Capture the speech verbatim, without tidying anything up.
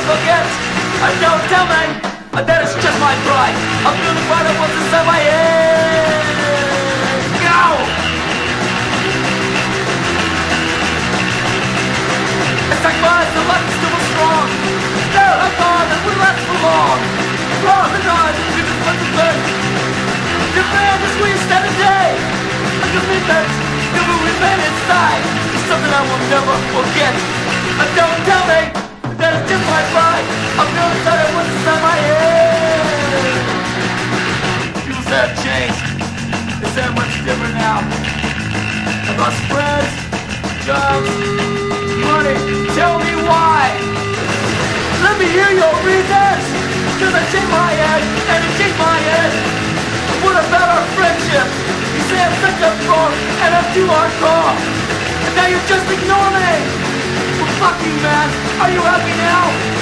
forget. Uh, don't tell me uh, that it's just my pride. I'm feeling right, I want to set my head. Go! It's like mine, the light is still strong. There I thought that would last for long. Wrong and on, we just put the bed. Japan is we stand a day. A commitment, the movement inside. It's something I will never forget. Uh, don't tell me that it's just my pride. I'm feeling that I want to set my head. Views have changed. Is that much different now? I've lost friends, jobs, money. Tell me why. Let me hear your reasons. Cause I shake my head and it shake my head. What about our friendship? You say I'm such a fraud and I'm too hardcore. And now you just ignore me. Well, fuck you, man. Are you happy now?